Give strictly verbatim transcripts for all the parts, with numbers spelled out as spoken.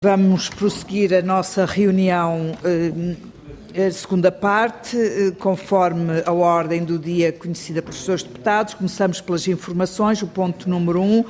Vamos prosseguir a nossa reunião, a segunda parte, conforme a ordem do dia conhecida pelos senhores deputados. Começamos pelas informações, o ponto número um.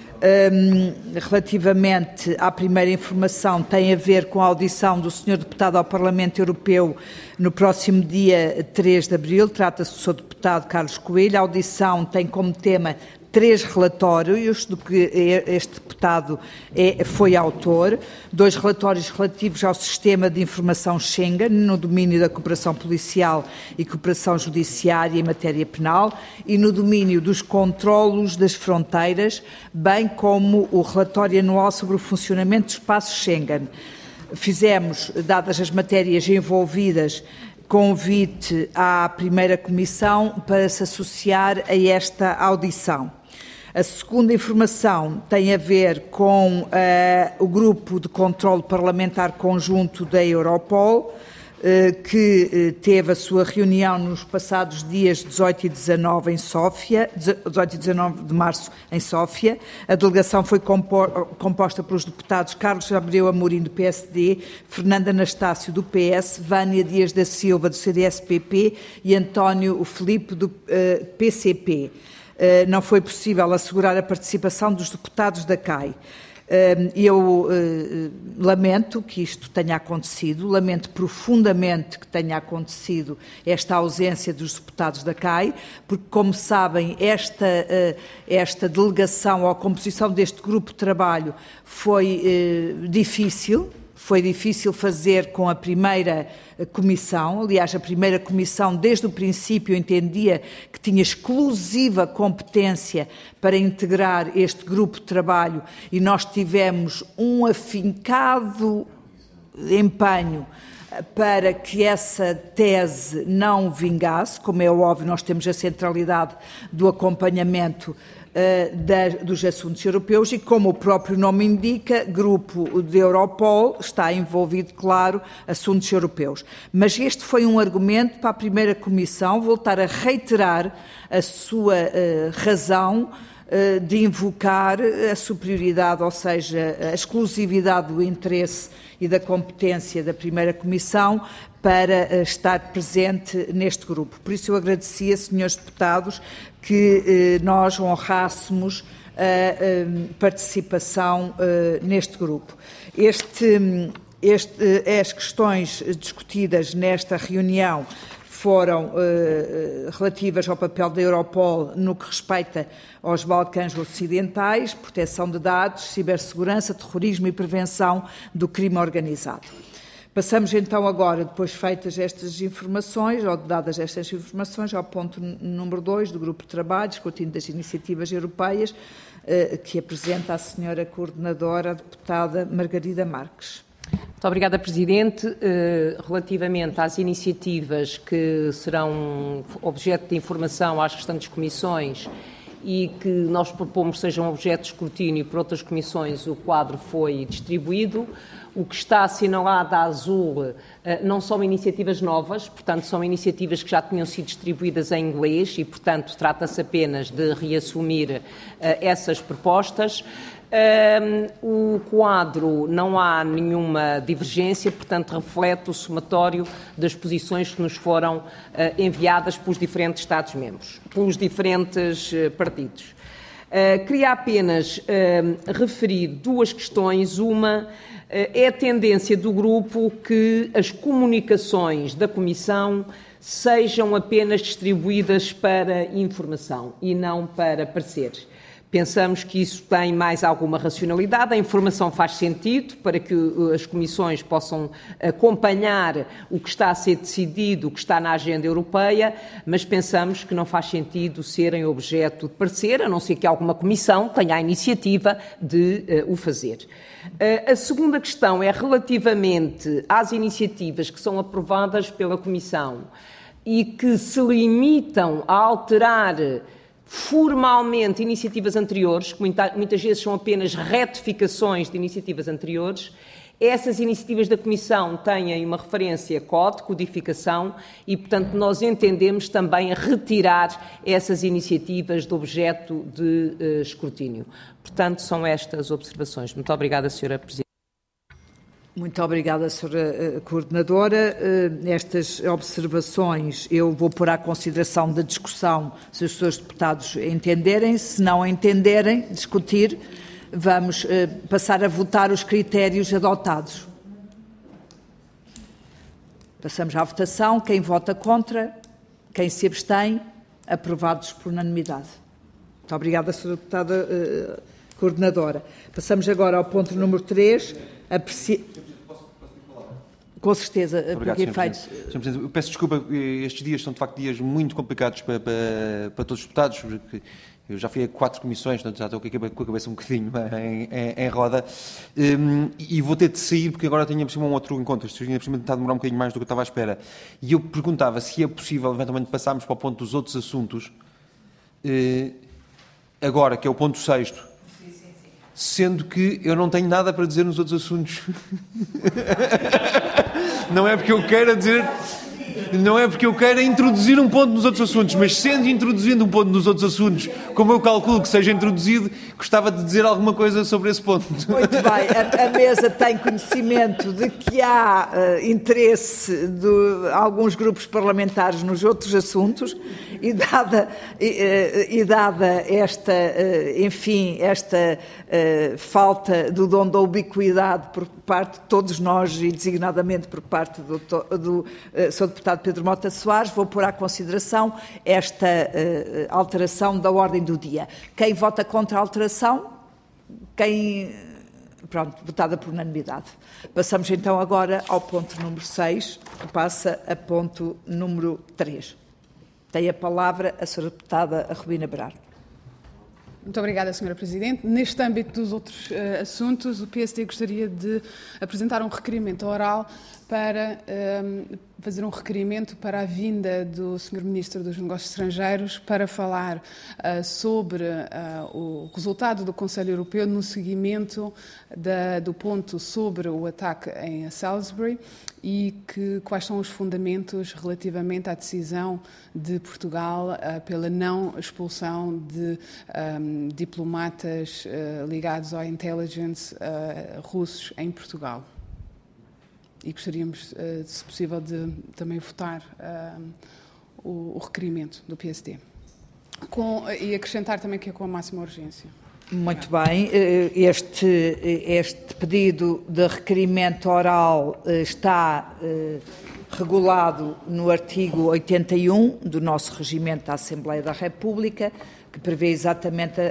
Relativamente à primeira informação, tem a ver com a audição do senhor deputado ao Parlamento Europeu no próximo dia três de abril. Trata-se do senhor deputado Carlos Coelho. A audição tem como tema três relatórios do que este deputado é, foi autor, dois relatórios relativos ao sistema de informação Schengen, no domínio da cooperação policial e cooperação judiciária em matéria penal e no domínio dos controlos das fronteiras, bem como o relatório anual sobre o funcionamento do espaço Schengen. Fizemos, dadas as matérias envolvidas, convite à primeira comissão para se associar a esta audição. A segunda informação tem a ver com uh, o grupo de controle parlamentar conjunto da Europol, uh, que uh, teve a sua reunião nos passados dias dezoito e dezanove em Sófia, dezoito e dezanove de março em Sófia. A delegação foi compo composta pelos deputados Carlos Abreu Amorim, do P S D, Fernando Anastácio, do P S, Vânia Dias da Silva, do C D S P P e António Filipe, do uh, P C P. Uh, não foi possível assegurar a participação dos deputados da C A I. Uh, eu uh, lamento que isto tenha acontecido, lamento profundamente que tenha acontecido esta ausência dos deputados da C A I, porque, como sabem, esta, uh, esta delegação ou a composição deste grupo de trabalho foi uh, difícil. Foi difícil fazer com a primeira comissão. Aliás, a primeira comissão, desde o princípio, entendia que tinha exclusiva competência para integrar este grupo de trabalho e nós tivemos um afincado empenho para que essa tese não vingasse. Como é óbvio, nós temos a centralidade do acompanhamento Uh, da, dos assuntos europeus e, como o próprio nome indica, grupo de Europol está envolvido, claro, assuntos europeus. Mas este foi um argumento para a primeira comissão voltar a reiterar a sua uh, razão uh, de invocar a superioridade, ou seja, a exclusividade do interesse e da competência da primeira comissão para uh, estar presente neste grupo. Por isso eu agradecia, senhores deputados, que eh, nós honrássemos a, a participação eh, neste grupo. Este, este, as questões discutidas nesta reunião foram eh, relativas ao papel da Europol no que respeita aos Balcãs Ocidentais, proteção de dados, cibersegurança, terrorismo e prevenção do crime organizado. Passamos então agora, depois feitas estas informações, ou dadas estas informações, ao ponto número dois do Grupo de Trabalho, escrutínio das iniciativas europeias, que apresenta a senhora coordenadora, a deputada Margarida Marques. Muito obrigada, Presidente. Relativamente às iniciativas que serão objeto de informação às restantes comissões e que nós propomos sejam objeto de escrutínio por outras comissões, o quadro foi distribuído. O que está assinalado a azul não são iniciativas novas, portanto, são iniciativas que já tinham sido distribuídas em inglês e, portanto, trata-se apenas de reassumir essas propostas. O quadro não há nenhuma divergência, portanto, reflete o somatório das posições que nos foram enviadas pelos diferentes Estados-membros, pelos diferentes partidos. Queria apenas referir duas questões. Uma é a tendência do grupo que as comunicações da Comissão sejam apenas distribuídas para informação e não para pareceres. Pensamos que isso tem mais alguma racionalidade, a informação faz sentido para que as comissões possam acompanhar o que está a ser decidido, o que está na agenda europeia, mas pensamos que não faz sentido serem objeto de parecer, a não ser que alguma comissão tenha a iniciativa de uh, o fazer. Uh, a segunda questão é relativamente às iniciativas que são aprovadas pela Comissão e que se limitam a alterar formalmente iniciativas anteriores, que muitas vezes são apenas retificações de iniciativas anteriores. Essas iniciativas da Comissão têm uma referência code, codificação, e, portanto, nós entendemos também retirar essas iniciativas do objeto de uh, escrutínio. Portanto, são estas observações. Muito obrigada, senhora Presidente. Muito obrigada, senhora Coordenadora. Estas observações eu vou pôr à consideração da discussão, se os senhores deputados entenderem. Se não entenderem, discutir, vamos passar a votar os critérios adotados. Passamos à votação. Quem vota contra? Quem se abstém? Aprovados por unanimidade. Muito obrigada, senhora Deputada uh, Coordenadora. Passamos agora ao ponto número três. Apreci... Com certeza, Obrigado, porque senhor efeitos... Presidente. senhor Presidente, eu peço desculpa, estes dias são de facto dias muito complicados para, para, para todos os deputados, porque eu já fui a quatro comissões, portanto já estou com a cabeça um bocadinho em, em, em roda, um, e vou ter de sair porque agora tenho por cima um outro encontro. Isto tinha por cima de demorar um bocadinho mais do que eu estava à espera. E eu perguntava se é possível eventualmente passarmos para o ponto dos outros assuntos, uh, agora, que é o ponto sexto, sendo que eu não tenho nada para dizer nos outros assuntos. Não é porque eu queira dizer... Não é porque eu queira introduzir um ponto nos outros assuntos, mas sendo introduzindo um ponto nos outros assuntos, como eu calculo que seja introduzido, gostava de dizer alguma coisa sobre esse ponto. Muito bem. A, a mesa tem conhecimento de que há uh, interesse de alguns grupos parlamentares nos outros assuntos e dada, e, uh, e dada esta, uh, enfim, esta uh, falta do dom da ubiquidade por parte de todos nós e designadamente por parte do, do uh, senhor Deputado Pedro Mota Soares, vou pôr à consideração esta uh, alteração da ordem do dia. Quem vota contra a alteração? Quem... Pronto, votada por unanimidade. Passamos então agora ao ponto número seis, que passa a ponto número três. Tem a palavra a senhora Deputada Rubina Berardo. Muito obrigada, senhora Presidente. Neste âmbito dos outros uh, assuntos, o P S D gostaria de apresentar um requerimento oral para um, fazer um requerimento para a vinda do senhor Ministro dos Negócios Estrangeiros para falar uh, sobre uh, o resultado do Conselho Europeu no seguimento da, do ponto sobre o ataque em Salisbury e que, quais são os fundamentos relativamente à decisão de Portugal uh, pela não expulsão de um, diplomatas uh, ligados ao intelligence uh, russos em Portugal. E gostaríamos, uh, se possível, de também votar uh, o, o requerimento do P S D. Com, e acrescentar também que é com a máxima urgência. Muito bem. Este, este pedido de requerimento oral está uh, regulado no artigo oitenta e um do nosso regimento da Assembleia da República, que prevê exatamente a, a,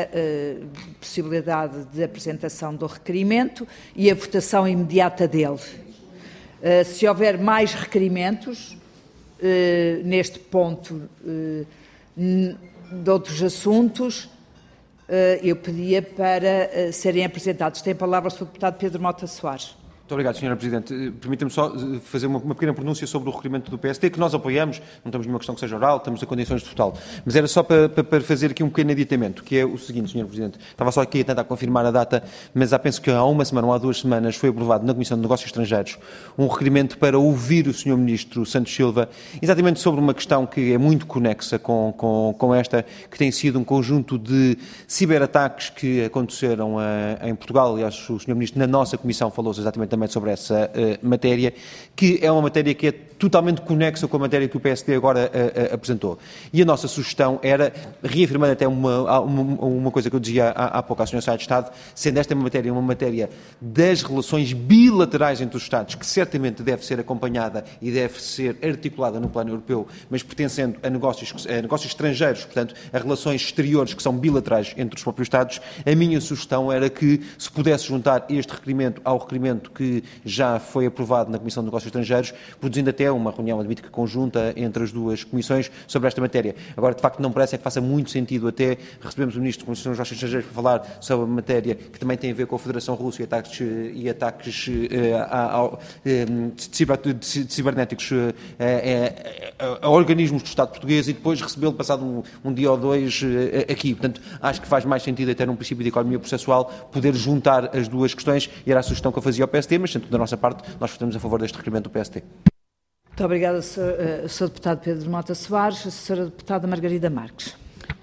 a possibilidade de apresentação do requerimento e a votação imediata dele. Uh, se houver mais requerimentos uh, neste ponto uh, de outros assuntos, uh, eu pedia para uh, serem apresentados. Tem a palavra o senhor Deputado Pedro Mota Soares. Muito obrigado, senhora Presidente. Permita-me só fazer uma, uma pequena pronúncia sobre o requerimento do P S D, que nós apoiamos, não temos nenhuma questão que seja oral, estamos a condições de total. Mas era só para, para, para fazer aqui um pequeno aditamento, que é o seguinte, senhora Presidente. Estava só aqui a tentar confirmar a data, mas já penso que há uma semana ou há duas semanas foi aprovado na Comissão de Negócios Estrangeiros um requerimento para ouvir o senhor Ministro Santos Silva, exatamente sobre uma questão que é muito conexa com, com, com esta, que tem sido um conjunto de ciberataques que aconteceram a, em Portugal. Aliás, o senhor Ministro na nossa Comissão falou exatamente também sobre essa uh, matéria, que é uma matéria que é totalmente conexa com a matéria que o P S D agora uh, uh, apresentou. E a nossa sugestão era, reafirmando até uma, uma, uma coisa que eu dizia há, há pouco à senhora Secretária de Estado, sendo esta matéria uma matéria das relações bilaterais entre os Estados, que certamente deve ser acompanhada e deve ser articulada no plano europeu, mas pertencendo a negócios, a negócios estrangeiros, portanto, a relações exteriores que são bilaterais entre os próprios Estados, a minha sugestão era que se pudesse juntar este requerimento ao requerimento que já foi aprovado na Comissão de Negócios Estrangeiros, produzindo até uma reunião, admito que conjunta entre as duas comissões sobre esta matéria. Agora, de facto, não parece é que faça muito sentido até recebermos o Ministro dos Negócios Estrangeiros para falar sobre uma matéria que também tem a ver com a Federação Russa e ataques, e ataques uh, a, a, de, de, de cibernéticos uh, a, a, a organismos do Estado português e depois recebê-lo passado um, um dia ou dois uh, aqui. Portanto, acho que faz mais sentido até num princípio de economia processual poder juntar as duas questões e era a sugestão que eu fazia ao P S D, mas, sendo da nossa parte, nós votamos a favor deste requerimento do P S D. Muito obrigada, senhor Deputado Pedro Mota Soares. A senhora Deputada Margarida Marques.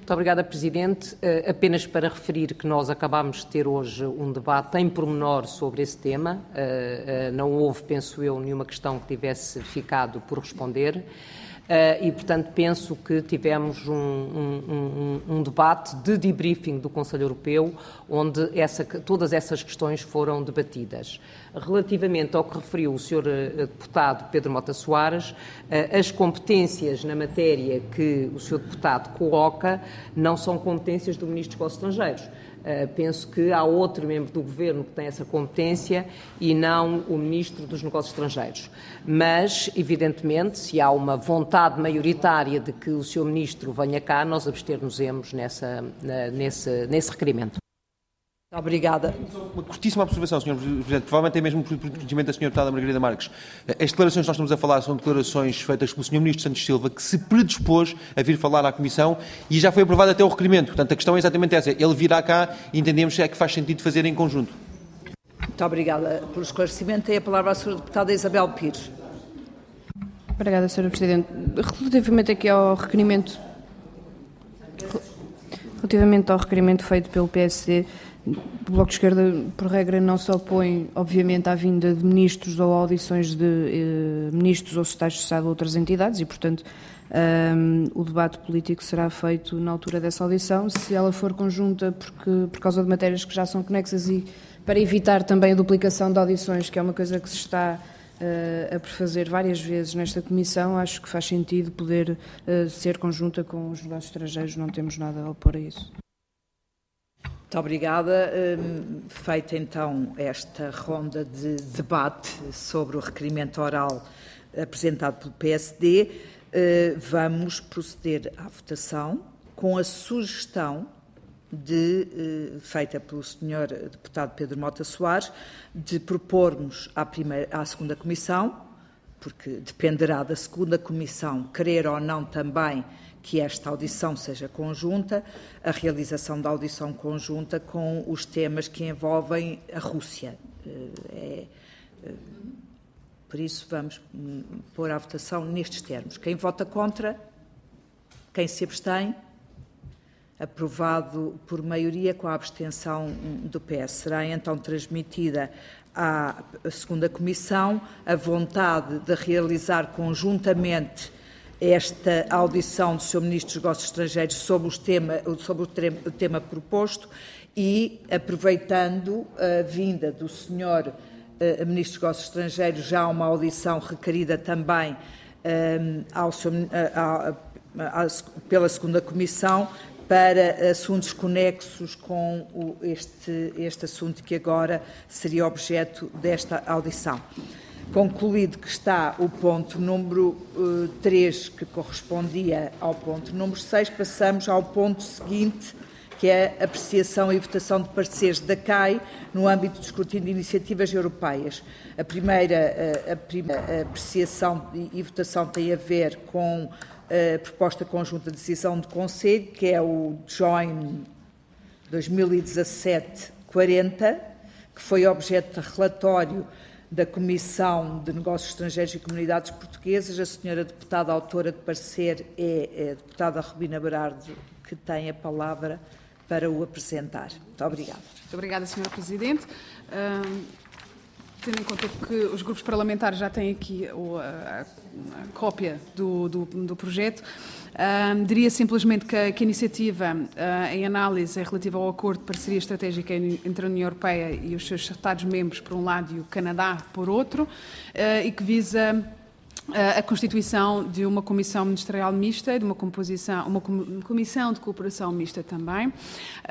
Muito obrigada, Presidente. Uh, apenas para referir que nós acabámos de ter hoje um debate em pormenor sobre esse tema. Uh, uh, não houve, penso eu, nenhuma questão que tivesse ficado por responder. Uh, e, portanto, penso que tivemos um, um, um, um debate de debriefing do Conselho Europeu, onde essa, todas essas questões foram debatidas. Relativamente ao que referiu o senhor uh, deputado Pedro Mota Soares, uh, as competências na matéria que o senhor deputado coloca não são competências do Ministro dos Negócios Estrangeiros. Uh, penso que há outro membro do Governo que tem essa competência e não o Ministro dos Negócios Estrangeiros. Mas, evidentemente, se há uma vontade maioritária de que o senhor Ministro venha cá, nós abster-nos-emos nessa, na, nesse, nesse requerimento. Obrigada. Uma curtíssima observação, senhor Presidente, provavelmente é mesmo por conhecimento da senhora Deputada Margarida Marques. As declarações que nós estamos a falar são declarações feitas pelo senhor Ministro Santos Silva, que se predispôs a vir falar à Comissão e já foi aprovado até o requerimento. Portanto, a questão é exatamente essa. Ele virá cá e entendemos é que faz sentido fazer em conjunto. Muito obrigada pelo esclarecimento. Tem a palavra a senhora Deputada Isabel Pires. Obrigada, senhora Presidente. Relativamente aqui ao requerimento, relativamente ao requerimento feito pelo P S D, o Bloco de Esquerda, por regra, não se opõe, obviamente, à vinda de ministros ou audições de eh, ministros ou secretários de Estado de outras entidades e, portanto, um, o debate político será feito na altura dessa audição, se ela for conjunta, porque, por causa de matérias que já são conexas e para evitar também a duplicação de audições, que é uma coisa que se está uh, a prefazer várias vezes nesta Comissão, acho que faz sentido poder uh, ser conjunta com os negócios estrangeiros, não temos nada a opor a isso. Muito obrigada. Feita então esta ronda de debate sobre o requerimento oral apresentado pelo P S D, vamos proceder à votação com a sugestão de, feita pelo senhor deputado Pedro Mota Soares, de propormos à, primeira, à segunda comissão, porque dependerá da segunda comissão querer ou não também que esta audição seja conjunta, a realização da audição conjunta com os temas que envolvem a Rússia. É, é, por isso, vamos pôr à votação nestes termos. Quem vota contra? Quem se abstém? Aprovado por maioria com a abstenção do P S. Será então transmitida à segunda comissão a vontade de realizar conjuntamente esta audição do senhor Ministro dos Negócios Estrangeiros sobre, os tema, sobre o, tema, o tema proposto e, aproveitando a vinda do senhor uh, Ministro dos Negócios Estrangeiros, já há uma audição requerida também um, ao seu, uh, a, a, a, pela segunda Comissão para assuntos conexos com o, este, este assunto que agora seria objeto desta audição. Concluído que está o ponto número uh, três, que correspondia ao ponto número seis, passamos ao ponto seguinte, que é a apreciação e votação de pareceres da C A I no âmbito do escrutínio de iniciativas europeias. A primeira, uh, a primeira apreciação e votação tem a ver com a proposta conjunta de decisão do Conselho, que é o Join dois mil e dezassete quarenta, que foi objeto de relatório da Comissão de Negócios Estrangeiros e Comunidades Portuguesas. A senhora deputada autora de parecer é a deputada Rubina Berardo, que tem a palavra para o apresentar. Muito obrigada. Muito obrigada, senhora Presidente. Um, tendo em conta que os grupos parlamentares já têm aqui a, a, a cópia do, do, do projeto, Um, diria simplesmente que a, que a iniciativa uh, em análise é relativa ao acordo de parceria estratégica entre a União Europeia e os seus Estados-membros, por um lado, e o Canadá, por outro, uh, e que visa uh, a constituição de uma comissão ministerial mista, de uma, composição, uma com, comissão de cooperação mista também, uh,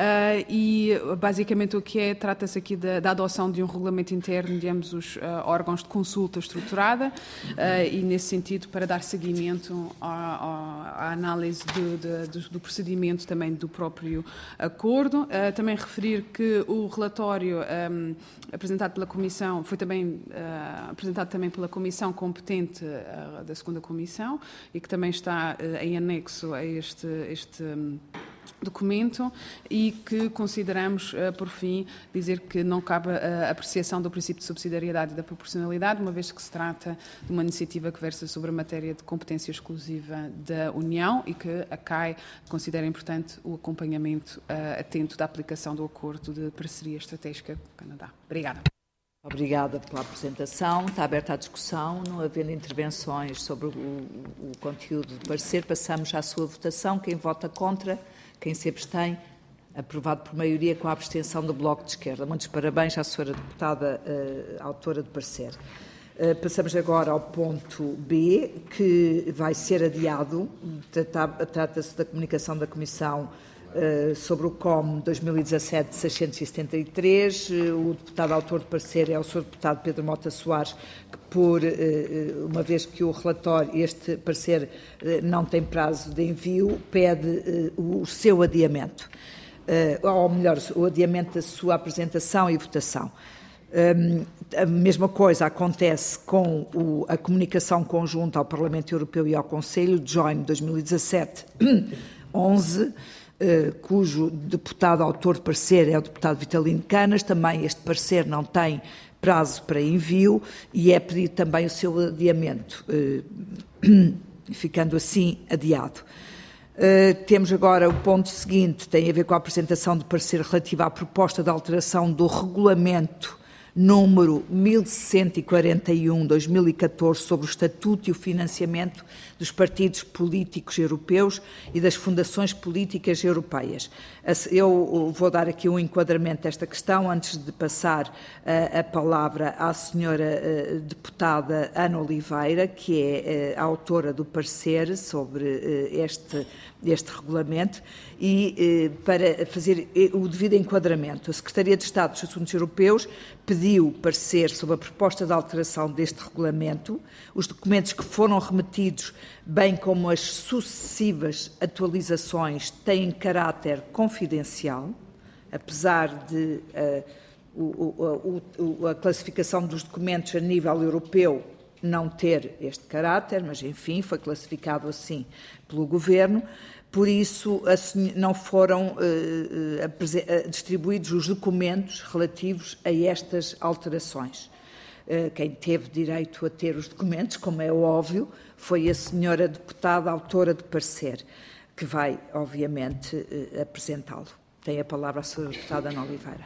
e basicamente o que é, trata-se aqui da, da adoção de um regulamento interno de ambos os uh, órgãos de consulta estruturada, uh, e nesse sentido para dar seguimento à, à análise do, do, do procedimento também do próprio acordo. Uh, também referir que o relatório um, apresentado pela Comissão foi também uh, apresentado também pela Comissão competente uh, da segunda Comissão e que também está uh, em anexo a este, este um, documento e que consideramos, por fim, dizer que não cabe a apreciação do princípio de subsidiariedade e da proporcionalidade, uma vez que se trata de uma iniciativa que versa sobre a matéria de competência exclusiva da União e que a C A I considera importante o acompanhamento atento da aplicação do acordo de parceria estratégica com o Canadá. Obrigada. Obrigada pela apresentação. Está aberta a discussão. Não havendo intervenções sobre o, o conteúdo do parecer, passamos à sua votação. Quem vota contra? Quem se abstém? Aprovado por maioria com a abstenção do Bloco de Esquerda. Muitos parabéns à senhora deputada uh, autora do parecer. Uh, passamos agora ao ponto B, que vai ser adiado. Trata-se da comunicação da Comissão uh, sobre o C O M dois mil e dezassete seiscentos e setenta e três. Uh, o deputado autor do parecer é o senhor deputado Pedro Mota Soares, que por, uh, uma vez que o relatório, este parecer uh, não tem prazo de envio, pede uh, o seu adiamento. Uh, ou melhor, o adiamento da sua apresentação e votação. Um, a mesma coisa acontece com o, a comunicação conjunta ao Parlamento Europeu e ao Conselho, Join dois mil e dezassete onze, uh, cujo deputado autor de parecer é o deputado Vitalino Canas. Também este parecer não tem prazo para envio e é pedido também o seu adiamento, uh, ficando assim adiado. Uh, temos agora o ponto seguinte, tem a ver com a apresentação do parecer relativo à proposta de alteração do regulamento número mil cento e quarenta e um barra dois mil e catorze sobre o estatuto e o financiamento dos partidos políticos europeus e das fundações políticas europeias. Eu vou dar aqui um enquadramento desta questão antes de passar a, a palavra à senhora uh, deputada Ana Oliveira, que é uh, a autora do parecer sobre uh, este, este regulamento, e uh, para fazer o devido enquadramento, a Secretaria de Estado dos Assuntos Europeus pediu parecer sobre a proposta de alteração deste regulamento. Os documentos que foram remetidos, bem como as sucessivas atualizações, têm caráter confidencial, apesar de uh, o, o, o, a classificação dos documentos a nível europeu não ter este caráter, mas, enfim, foi classificado assim pelo Governo. Por isso, não foram uh, distribuídos os documentos relativos a estas alterações. Uh, quem teve direito a ter os documentos, como é óbvio, foi a senhora deputada autora do parecer, que vai, obviamente, uh, apresentá-lo. Tem a palavra a senhora deputada Ana Oliveira.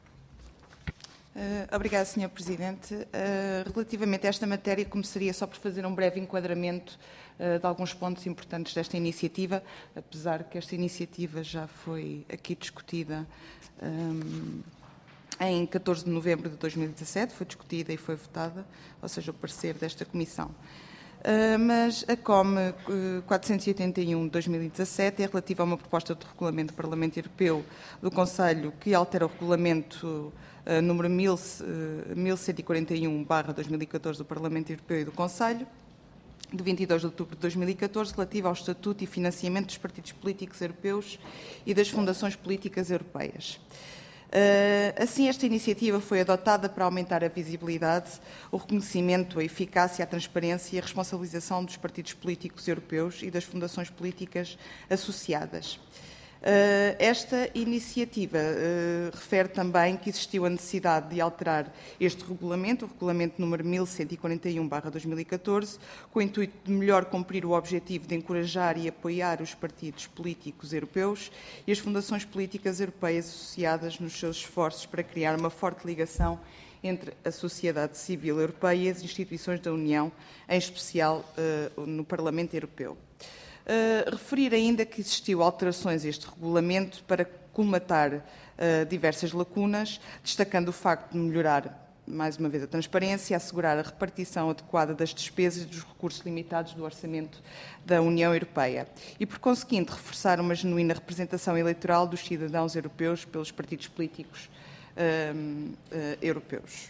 Uh, obrigada, senhor Presidente. Uh, relativamente a esta matéria, começaria só por fazer um breve enquadramento uh, de alguns pontos importantes desta iniciativa, apesar que esta iniciativa já foi aqui discutida um, em catorze de novembro de dois mil e dezassete, foi discutida e foi votada, ou seja, o parecer desta Comissão. Uh, mas a C O M uh, quatrocentos e oitenta e um de dois mil e dezassete é relativa a uma proposta de regulamento do Parlamento Europeu do Conselho que altera o regulamento Uh, número mil cento e quarenta e um barra dois mil e catorze do Parlamento Europeu e do Conselho, de vinte e dois de outubro de dois mil e catorze, relativa ao estatuto e financiamento dos partidos políticos europeus e das fundações políticas europeias. Uh, assim, esta iniciativa foi adotada para aumentar a visibilidade, o reconhecimento, a eficácia, a transparência e a responsabilização dos partidos políticos europeus e das fundações políticas associadas. Uh, esta iniciativa uh, refere também que existiu a necessidade de alterar este regulamento, o regulamento número mil cento e quarenta e um barra dois mil e catorze, com o intuito de melhor cumprir o objetivo de encorajar e apoiar os partidos políticos europeus e as fundações políticas europeias associadas nos seus esforços para criar uma forte ligação entre a sociedade civil europeia e as instituições da União, em especial uh, no Parlamento Europeu. Uh, referir ainda que existiu alterações a este regulamento para colmatar uh, diversas lacunas, destacando o facto de melhorar, mais uma vez, a transparência, assegurar a repartição adequada das despesas e dos recursos limitados do orçamento da União Europeia e, por conseguinte, reforçar uma genuína representação eleitoral dos cidadãos europeus pelos partidos políticos uh, uh, europeus.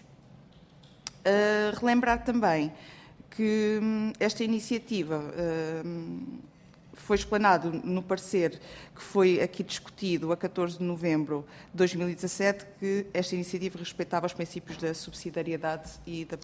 Uh, relembrar também que um, esta iniciativa uh, foi explanado no parecer que foi aqui discutido a catorze de novembro de dois mil e dezassete, que esta iniciativa respeitava os princípios da subsidiariedade e da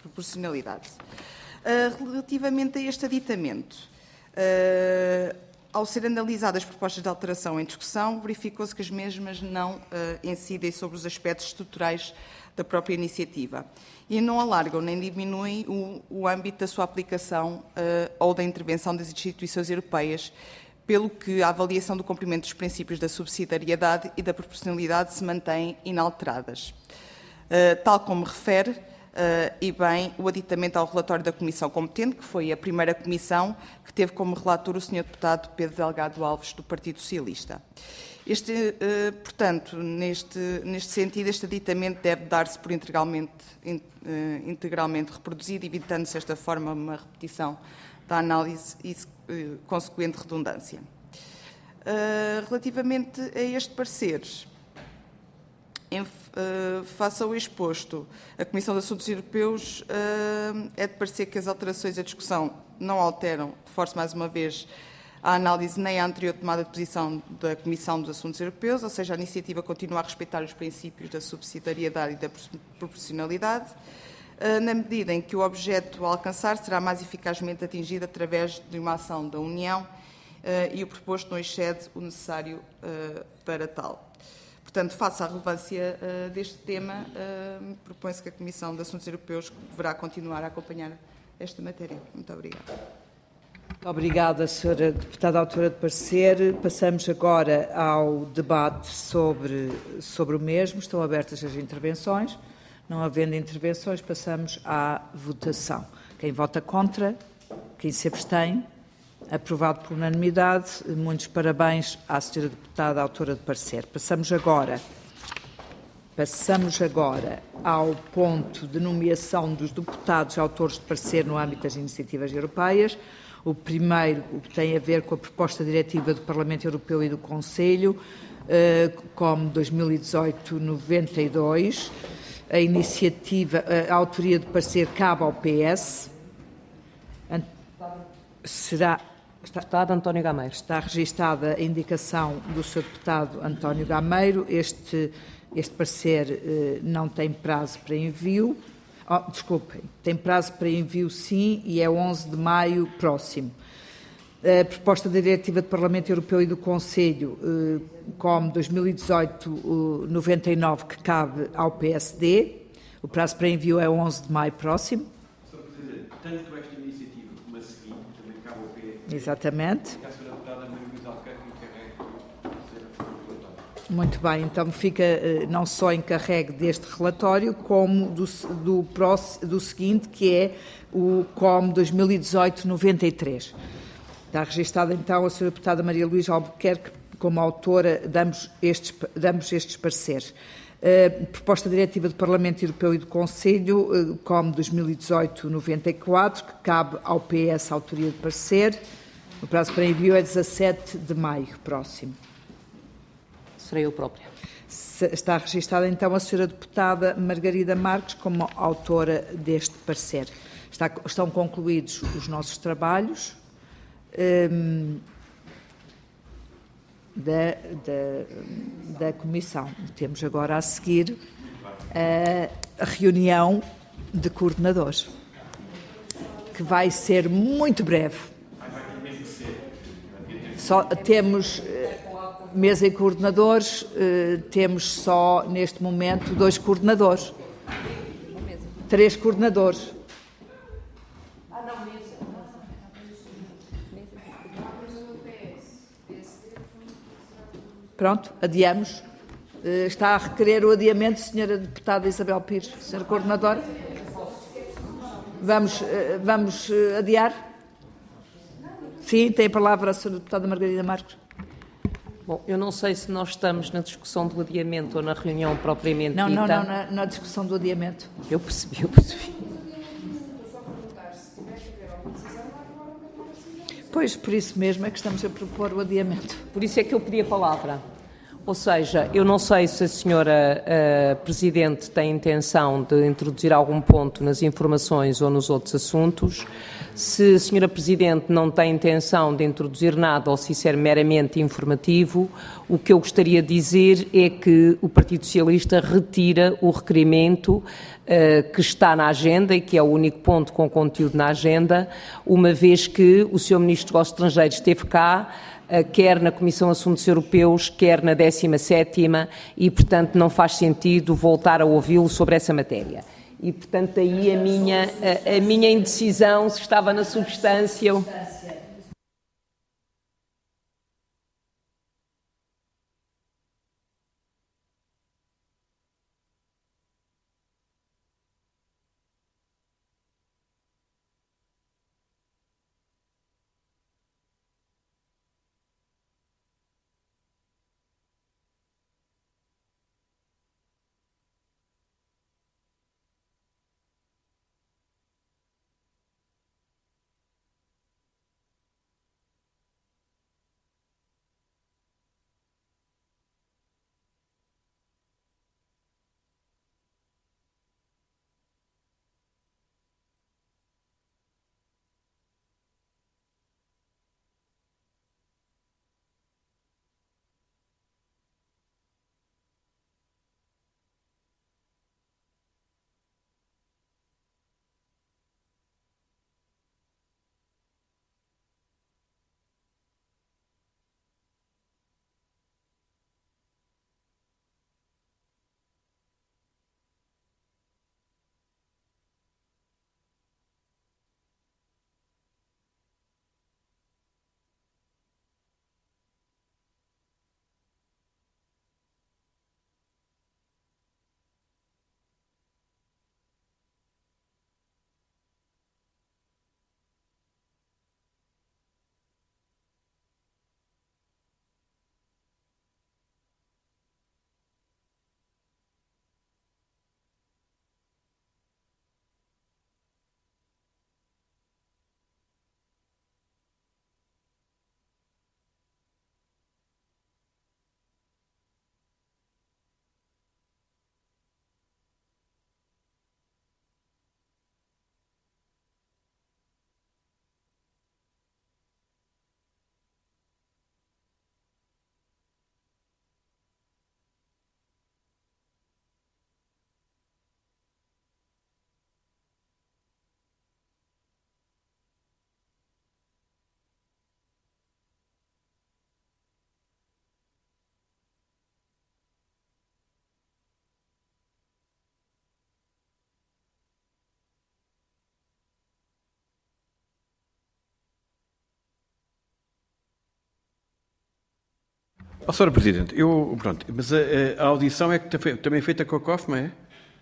proporcionalidade. Uh, relativamente a este aditamento, uh, ao ser analisadas as propostas de alteração em discussão, verificou-se que as mesmas não uh, incidem sobre os aspectos estruturais da própria iniciativa e não alargam nem diminuem o, o âmbito da sua aplicação uh, ou da intervenção das instituições europeias, pelo que a avaliação do cumprimento dos princípios da subsidiariedade e da proporcionalidade se mantém inalteradas. Uh, tal como refere, Uh, e bem, o aditamento ao relatório da Comissão competente, que foi a primeira comissão que teve como relator o senhor deputado Pedro Delgado Alves, do Partido Socialista. Este, uh, portanto, neste, neste sentido, este aditamento deve dar-se por integralmente, in, uh, integralmente reproduzido, evitando-se desta forma uma repetição da análise e uh, consequente redundância. Uh, relativamente a este parecer, Em, uh, face ao exposto, a Comissão de Assuntos Europeus uh, é de parecer que as alterações à discussão não alteram, reforço mais uma vez, a análise nem a anterior tomada de posição da Comissão dos Assuntos Europeus, ou seja, a iniciativa continua a respeitar os princípios da subsidiariedade e da proporcionalidade, uh, na medida em que o objeto a alcançar será mais eficazmente atingido através de uma ação da União uh, e o proposto não excede o necessário uh, para tal. Portanto, face à relevância uh, deste tema, uh, propõe-se que a Comissão de Assuntos Europeus deverá continuar a acompanhar esta matéria. Muito obrigada. Muito obrigada, senhora Deputada Autora de Parecer. Passamos agora ao debate sobre, sobre o mesmo. Estão abertas as intervenções. Não havendo intervenções, passamos à votação. Quem vota contra? Quem se abstém? Aprovado por unanimidade. Muitos parabéns à senhora Deputada Autora de Parecer. Passamos agora, passamos agora ao ponto de nomeação dos deputados autores de parecer no âmbito das iniciativas europeias. O primeiro tem a ver com a proposta diretiva do Parlamento Europeu e do Conselho, como dois mil e dezoito noventa e dois. A iniciativa, a autoria de parecer cabe ao P S. Será... Está, deputado António Gameiro. Está registada a indicação do senhor deputado António Gameiro. Este, este parecer eh, não tem prazo para envio. Oh, desculpem, tem prazo para envio sim e é onze de maio próximo. A proposta da Diretiva do Parlamento Europeu e do Conselho, eh, como dois mil e dezoito noventa e nove, que cabe ao P S D. O prazo para envio é onze de maio próximo. senhor Presidente, tanto esta iniciativa como a seguinte, também cabe ao P S D. Exatamente. A senhora deputada Maria Luísa Albuquerque encarregue de ser a relatório. Muito bem, então fica não só encarregue deste relatório, como do, do, próximo, do seguinte, que é o C O M dois mil e dezoito noventa e três. Está registada então a senhora deputada Maria Luísa Albuquerque como autora de ambos estes, de ambos estes pareceres. Uh, proposta diretiva do Parlamento Europeu e do Conselho, uh, C O M dois mil e dezoito noventa e quatro, que cabe ao P S a autoria de parecer. O prazo para envio é dezassete de maio próximo. Serei eu própria. Está registada então a senhora deputada Margarida Marques como autora deste parecer. Está, estão concluídos os nossos trabalhos um, da, da, da Comissão. Temos agora a seguir a, a reunião de coordenadores, que vai ser muito breve. Só temos mesa e coordenadores, temos só neste momento dois coordenadores, três coordenadores. Pronto, adiamos. Está a requerer o adiamento, senhora deputada Isabel Pires, senhora coordenadora? Vamos, vamos adiar? Sim, tem a palavra a senhora deputada Margarida Marques. Bom, eu não sei se nós estamos na discussão do adiamento ou na reunião propriamente não, dita. Não, não, na, na discussão do adiamento. Eu percebi, eu percebi. Pois, por isso mesmo é que estamos a propor o adiamento. Por isso é que eu pedi a palavra. Ou seja, eu não sei se a senhora uh, Presidente tem intenção de introduzir algum ponto nas informações ou nos outros assuntos. Se a senhora Presidente não tem intenção de introduzir nada ou se isso é meramente informativo, o que eu gostaria de dizer é que o Partido Socialista retira o requerimento uh, que está na agenda e que é o único ponto com conteúdo na agenda, uma vez que o senhor Ministro dos Estrangeiros esteve cá quer na Comissão de Assuntos Europeus, quer na décima sétima, e, portanto, não faz sentido voltar a ouvi-lo sobre essa matéria. E, portanto, aí a minha, a, a minha indecisão se estava na substância. Oh, senhora Presidente, eu, pronto, mas a, a audição é que também é feita com a C O F M, é?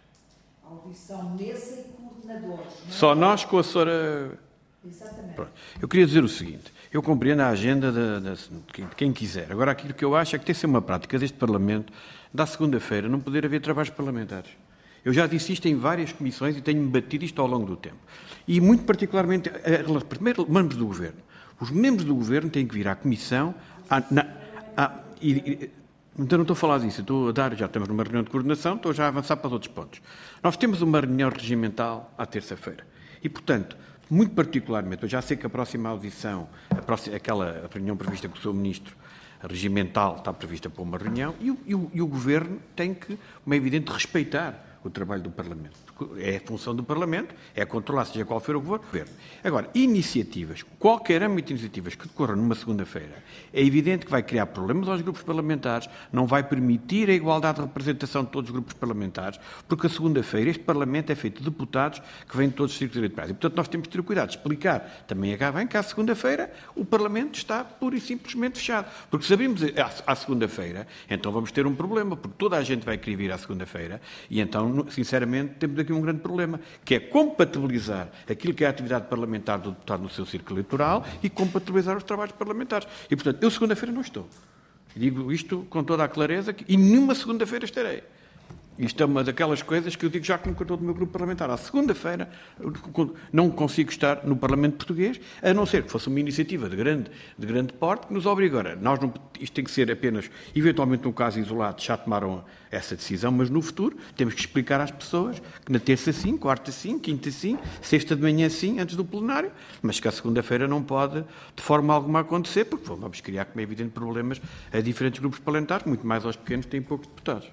Audição, mesa e coordenadores. Só nós com a senhora... Exatamente. Pronto. Eu queria dizer o seguinte, eu compreendo a agenda de, de, de, quem, de quem quiser. Agora, aquilo que eu acho é que tem que ser uma prática deste Parlamento, da segunda-feira, não poder haver trabalhos parlamentares. Eu já disse isto em várias comissões e tenho-me batido isto ao longo do tempo. E muito particularmente, primeiro, membros do Governo. Os membros do Governo têm que vir à Comissão... À, na, à, e, e, então não estou a falar disso, estou a dar, já estamos numa reunião de coordenação, estou já a avançar para os outros pontos. Nós temos uma reunião regimental à terça-feira. E, portanto, muito particularmente, eu já sei que a próxima audição, a próxima, aquela reunião prevista com o seu Ministro regimental está prevista para uma reunião, e o, e o, e o Governo tem que, como é evidente, respeitar o trabalho do Parlamento. É a função do Parlamento, é controlar, seja qual for o Governo. Agora, iniciativas, qualquer âmbito de iniciativas que decorram numa segunda-feira, é evidente que vai criar problemas aos grupos parlamentares, não vai permitir a igualdade de representação de todos os grupos parlamentares, porque a segunda-feira este Parlamento é feito de deputados que vêm de todos os círculos eleitorais. E, portanto, nós temos de ter o cuidado de explicar também a Gavém que à segunda-feira o Parlamento está pura e simplesmente fechado. Porque se abrimos à segunda-feira, então vamos ter um problema, porque toda a gente vai querer vir à segunda-feira, e então, sinceramente, temos aqui um grande problema, que é compatibilizar aquilo que é a atividade parlamentar do deputado no seu círculo eleitoral e compatibilizar os trabalhos parlamentares. E, portanto, eu segunda-feira não estou. Digo isto com toda a clareza que, e nenhuma segunda-feira estarei. Isto é uma daquelas coisas que eu digo já como coordenador do meu grupo parlamentar. À segunda-feira não consigo estar no Parlamento Português, a não ser que fosse uma iniciativa de grande, de grande porte que nos obriga. Agora, nós não, isto tem que ser apenas, eventualmente, um caso isolado, já tomaram essa decisão, mas no futuro temos que explicar às pessoas que na terça sim, quarta sim, quinta sim, sexta de manhã sim, antes do plenário, mas que a segunda-feira não pode de forma alguma acontecer, porque vamos criar, como é evidente, problemas a diferentes grupos parlamentares, muito mais aos pequenos que têm poucos deputados.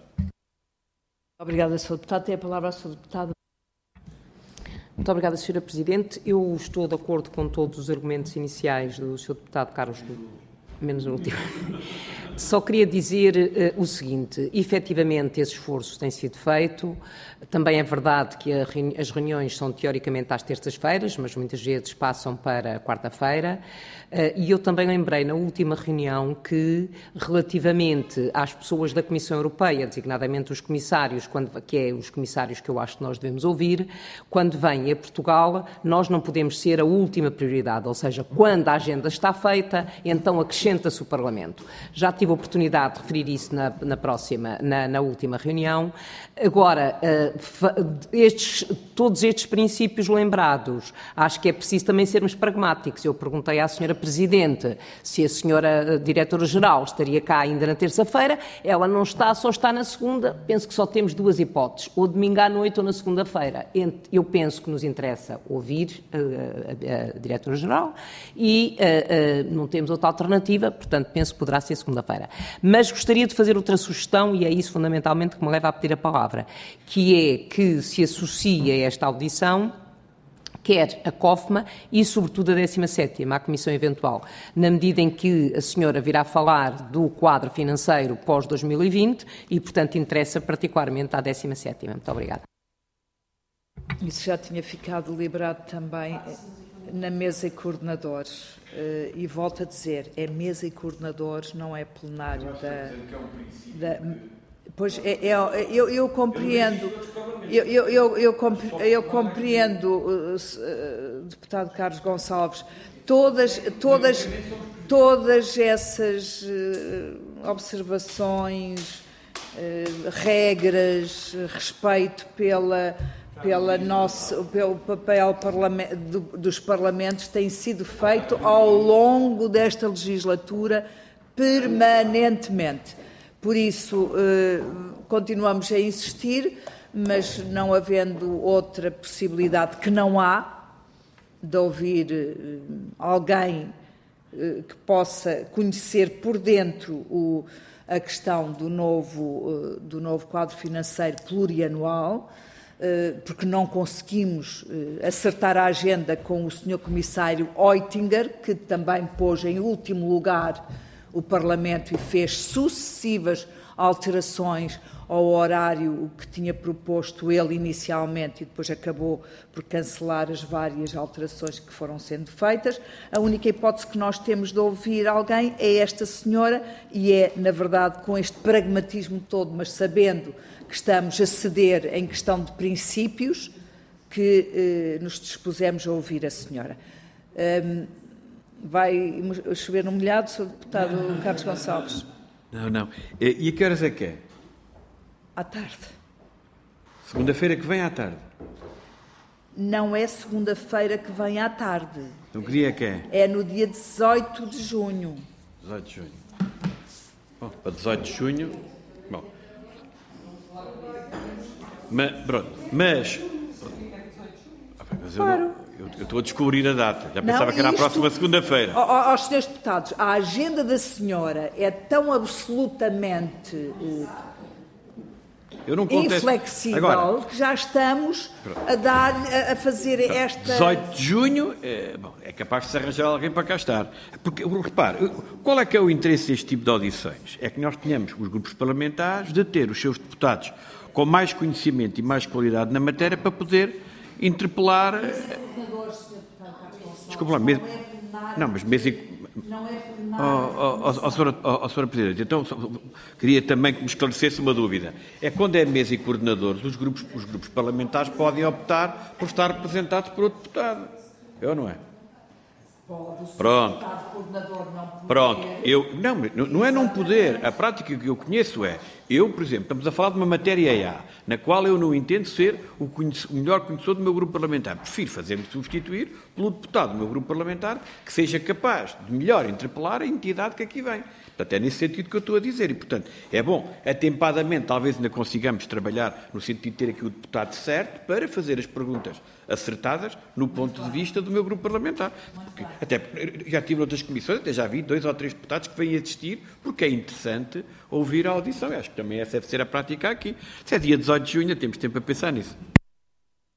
Obrigada, senhor Deputado. Tem a palavra a senhor Deputado. Muito obrigada, senhora Presidente. Eu estou de acordo com todos os argumentos iniciais do senhor Deputado Carlos menos a última. Só queria dizer uh, o seguinte, efetivamente esse esforço tem sido feito, também é verdade que a reuni- as reuniões são teoricamente às terças-feiras, mas muitas vezes passam para quarta-feira, uh, e eu também lembrei na última reunião que, relativamente às pessoas da Comissão Europeia, designadamente os comissários, quando, que é os comissários que eu acho que nós devemos ouvir, quando vêm a Portugal, nós não podemos ser a última prioridade, ou seja, quando a agenda está feita, então acrescenta-se o Parlamento. Já tive a oportunidade de referir isso na, na próxima, na, na última reunião. Agora, uh, estes, todos estes princípios lembrados, acho que é preciso também sermos pragmáticos. Eu perguntei à senhora Presidente se a senhora Diretora-Geral estaria cá ainda na terça-feira. Ela não está, só está na segunda. Penso que só temos duas hipóteses, ou domingo à noite ou na segunda-feira. Eu penso que nos interessa ouvir a, a, a Diretora-Geral e uh, uh, não temos outra alternativa, portanto penso que poderá ser segunda-feira. Mas gostaria de fazer outra sugestão, e é isso fundamentalmente que me leva a pedir a palavra, que é que se associe a esta audição quer a COFMA e, sobretudo, a décima sétima, a Comissão Eventual, na medida em que a senhora virá falar do quadro financeiro pós dois mil e vinte e, portanto, interessa particularmente à décima sétima. Muito obrigada. Isso já tinha ficado liberado também na mesa e coordenadores. Uh, e volto a dizer, é mesa e coordenadores, não é plenário da... da pois, é, é, eu, eu compreendo, eu, eu, eu, eu, eu compreendo, uh, uh, deputado Carlos Gonçalves, todas, todas, todas essas uh, observações, uh, regras, respeito pela... Pela nosso, pelo papel dos parlamentos tem sido feito ao longo desta legislatura permanentemente. Por isso, eh, continuamos a insistir, mas não havendo outra possibilidade que não há de ouvir eh, alguém eh, que possa conhecer por dentro o, a questão do novo, eh, do novo quadro financeiro plurianual, porque não conseguimos acertar a agenda com o senhor Comissário Oettinger, que também pôs em último lugar o Parlamento e fez sucessivas alterações ao horário que tinha proposto ele inicialmente e depois acabou por cancelar as várias alterações que foram sendo feitas. A única hipótese que nós temos de ouvir alguém é esta senhora e é, na verdade, com este pragmatismo todo, mas sabendo que estamos a ceder em questão de princípios, que eh, nos dispusemos a ouvir a senhora. Um, vai chover no molhado, senhor deputado não, não, Carlos não, Gonçalves? Não, não. E, e a que horas é que é? À tarde. Segunda-feira que vem à tarde? Não é segunda-feira que vem à tarde. Então que dia é que é? É no dia dezoito de junho. dezoito de junho. Bom, para dezoito de junho... Bom... Mas, pronto, mas... mas eu, claro. não, eu, eu estou a descobrir a data. Já pensava não, que era isto, a próxima segunda-feira. Aos senhores deputados, a agenda da senhora é tão absolutamente uh, eu não inflexível Agora, que já estamos pronto. a dar a, a fazer pronto. esta... dezoito de junho, é, bom, é capaz de se arranjar alguém para cá estar. Porque, repare, qual é que é o interesse deste tipo de audições? É que nós tenhamos os grupos parlamentares de ter os seus deputados com mais conhecimento e mais qualidade na matéria para poder interpelar... Desculpa lá, mesmo... Não, mas mesmo... Não é plenário. Ó, senhora Presidente, então queria também que me esclarecesse uma dúvida. É quando é mesa e coordenadores, os grupos, os grupos parlamentares podem optar por estar representados por outro deputado. É ou não é? Pronto. Pronto. Eu, não, não é não poder. A prática que eu conheço é, eu, por exemplo, estamos a falar de uma matéria A, na qual eu não entendo ser o, conhece, o melhor conhecedor do meu grupo parlamentar. Prefiro fazer-me substituir pelo deputado do meu grupo parlamentar que seja capaz de melhor interpelar a entidade que aqui vem. Portanto, é nesse sentido que eu estou a dizer. E, portanto, é bom, atempadamente, talvez ainda consigamos trabalhar no sentido de ter aqui o deputado certo para fazer as perguntas acertadas no ponto de vista do meu grupo parlamentar. Porque, até já tive outras comissões, até já vi dois ou três deputados que vêm assistir, porque é interessante ouvir a audição. Eu acho que também essa deve ser a prática aqui. Se é dia dezoito de junho, temos tempo a pensar nisso.